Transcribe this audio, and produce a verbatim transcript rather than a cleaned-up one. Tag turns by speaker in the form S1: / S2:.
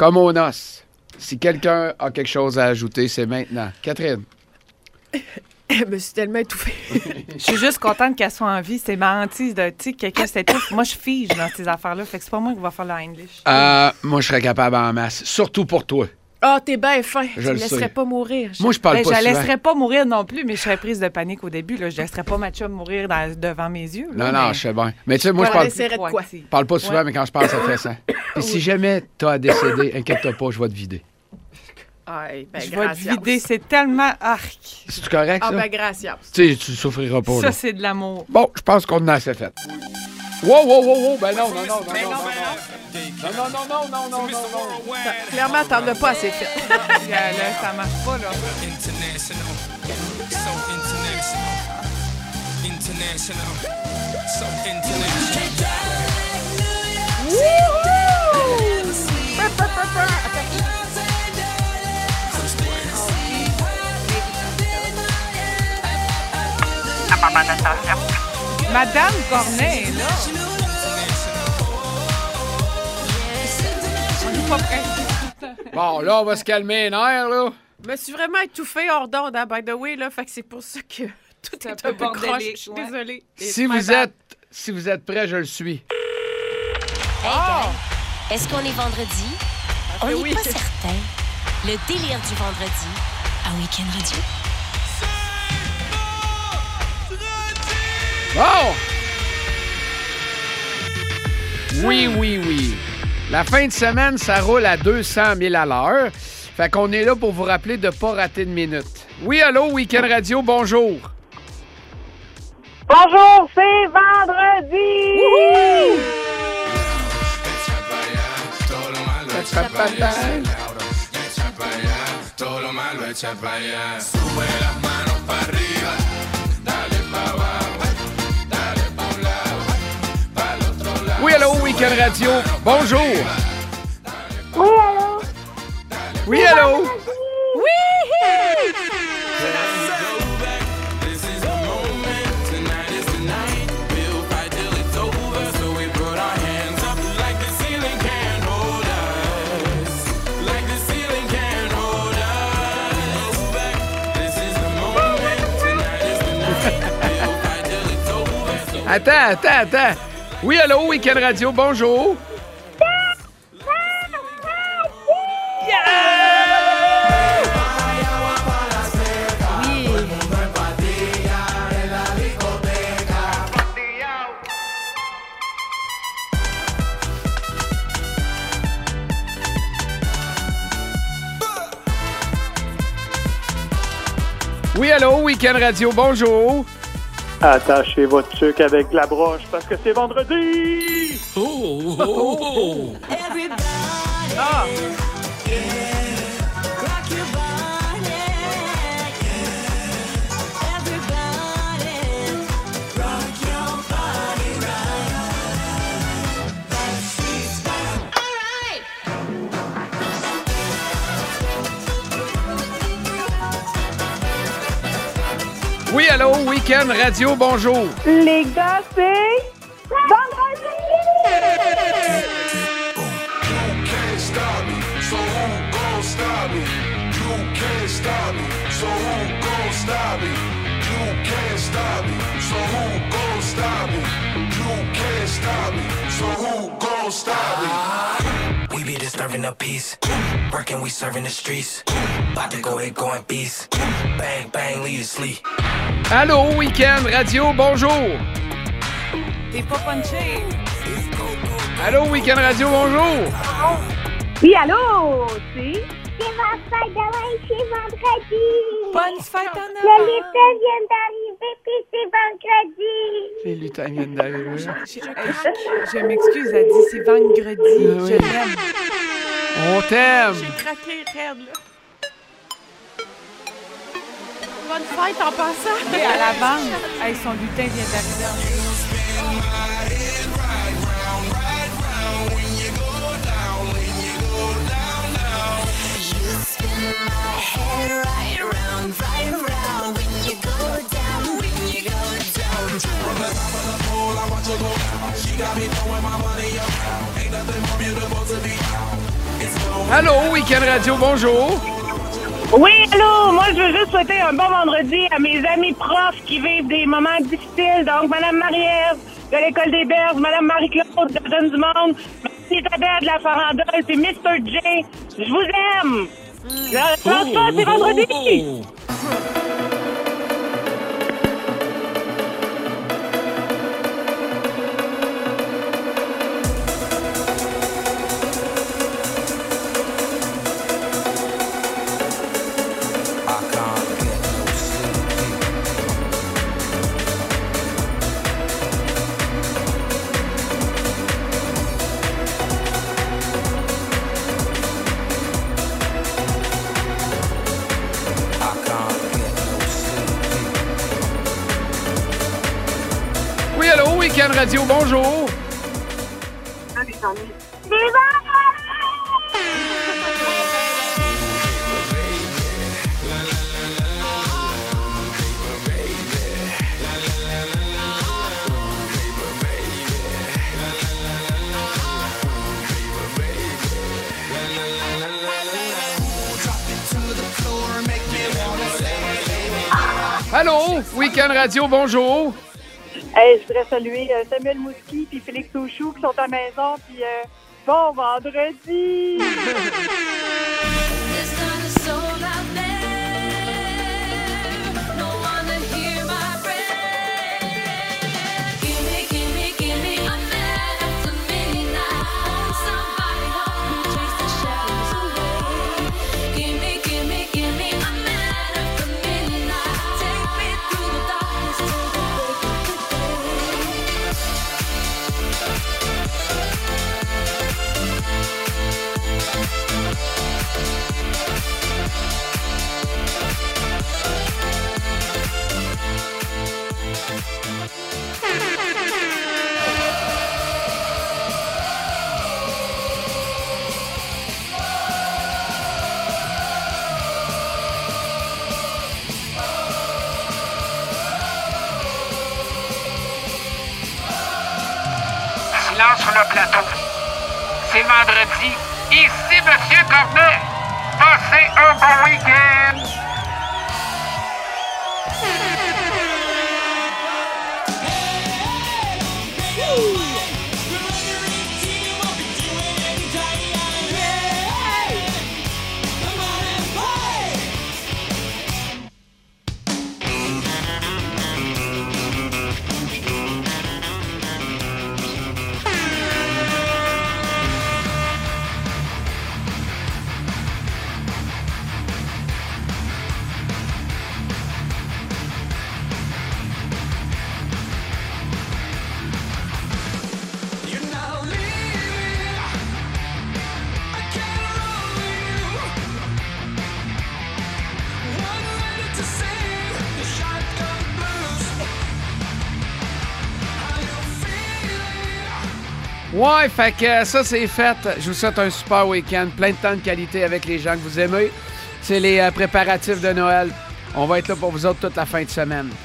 S1: comme aux noces. Si quelqu'un a quelque chose à ajouter, c'est maintenant. Catherine.
S2: Je me suis tellement étouffée.
S3: Je suis juste contente qu'elle soit en vie. C'est ma hantise de, tu sais, quelqu'un s'étouffe. Moi, je fige dans ces affaires-là. Fait que c'est pas moi qui va faire le Heimlich.
S1: Euh, moi, je serais capable en masse. Surtout pour toi.
S2: Ah, oh, t'es bien fin.
S1: Je
S2: Je
S1: le
S2: ne laisserais
S1: sais.
S2: pas mourir.
S1: Moi, je parle
S3: Ben,
S1: pas
S3: je la
S1: souvent.
S3: laisserais pas mourir non plus, mais je serais prise de panique au début. Là. Je laisserais pas ma chum mourir dans- devant mes yeux. Là,
S1: Non, non,
S3: mais...
S1: je sais bien. Mais tu sais, moi, je
S2: Voilà,
S1: parle,
S2: c'est- Essaierais de quoi?
S1: je parle pas souvent,
S3: Ouais.
S1: mais quand je parle, ça fait ça. Puis si jamais t'as à décéder, inquiète-toi pas, je vais te vider.
S2: Aïe, ben,
S3: Je vais te
S2: gracias.
S3: vider. C'est tellement arc.
S1: C'est correct,
S2: Ah,
S1: ça?
S2: ben, gracias.
S1: Tu sais, tu souffriras pas, là.
S3: Ça, c'est de l'amour.
S1: Bon, je pense qu'on en a assez fait. Wow, wow, wow, wow, ben non, non, non, non, non, non, non. Non, non, non, non, non, non, non, non.
S2: Clairement, t'en as pas assez fait.
S3: Là, là, ça marche pas, là.
S4: International, so international, international, so international.
S3: Madame Cornet est là. On est pas prêts.
S1: Bon, là, on va se calmer les nerfs, là.
S2: Je me suis vraiment étouffée hors d'onde, hein, by the way, là. Fait que c'est pour ça que tout
S3: C'est
S2: est
S3: un
S2: un
S3: peu
S2: peu croche.
S3: bordélique,
S2: Je suis
S3: ouais.
S2: désolée.
S1: Si
S2: My
S1: vous
S2: bad.
S1: êtes, si vous êtes prêts, je le suis.
S5: Hey, gang, est-ce qu'on est vendredi? On n'est
S2: oui.
S5: pas certain. Le délire du vendredi à Week-end Radio.
S1: Bon! Oui, oui, oui. La fin de semaine, ça roule à deux cent mille à l'heure. Fait qu'on est là pour vous rappeler de ne pas rater de minute. Oui, allô, Week-end Radio, bonjour.
S6: Bonjour, c'est vendredi!
S1: Oui, allô, Week-end Radio, bonjour.
S6: Oui, allô?
S1: Oui, allô. Attends, attends, attends. Oui, allô, Week-end Radio, bonjour. Oui, allô, Week-end Radio, bonjour.
S7: Attachez votre truc avec la broche parce que c'est vendredi!
S4: Oh, oh, oh.
S2: Ah!
S1: Oui, allô, Week-end Radio, bonjour.
S6: Les gars, c'est vendredi!
S4: Can't stop me, so who gon' stop me? You can't stop me, so who gon' stop me? You can't stop me, so who gon' stop me? You can't stop me, so who gon' stop me?
S8: We be disturbing the peace, working, we serving the streets. About to go ahead, going beast. Bang, bang, leave you sleep.
S1: Allô, Week-end Radio, bonjour.
S3: T'es pas punché.
S1: Allô, Week-end Radio, bonjour.
S6: Oui, allô? C'est... C'est ma fête demain, c'est vendredi!
S3: Bonne fête en
S6: Le
S3: avant.
S6: lutin vient d'arriver, puis c'est vendredi!
S1: Les lutins viennent d'arriver.
S3: Je, je- je m'excuse, elle dit c'est vendredi.
S1: oui.
S3: Je l'aime.
S1: On t'aime.
S2: J'ai craqué raide, là. Bonne fête en passant!
S3: Et à la bande, hey, son lutin vient d'arriver.
S1: Allô, Week-end Radio, bonjour.
S6: Oui, allô, moi je veux juste souhaiter un bon vendredi à mes amis profs qui vivent des moments difficiles. Donc, Mme Marie-Ève de l'École des Berges, Mme Marie-Claude de Jeunes du Monde, Mme Isabelle de la Farandole, puis mister J. Je vous aime. Je pense pas, c'est vendredi.
S1: Oui, allô, Week-end Radio, bonjour. Allô, Week-end Radio, bonjour.
S9: Hey, je voudrais saluer euh, Samuel Mouski puis Félix Auchou qui sont à la maison, puis euh, bon vendredi!
S10: Silence sur le plateau. C'est vendredi. Ici, Monsieur Cornet. Passez un bon week-end.
S1: Ouais, fait que ça, c'est fait. Je vous souhaite un super week-end. Plein de temps de qualité avec les gens que vous aimez. C'est les euh, préparatifs de Noël. On va être là pour vous autres toute la fin de semaine.